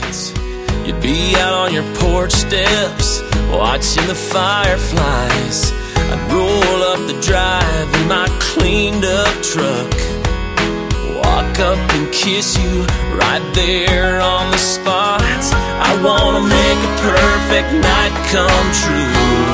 nights, you'd be out on your porch steps, watching the fireflies. I'd roll up the drive in my cleaned up truck, walk up and kiss you right there on the spot. I wanna make a perfect night come true.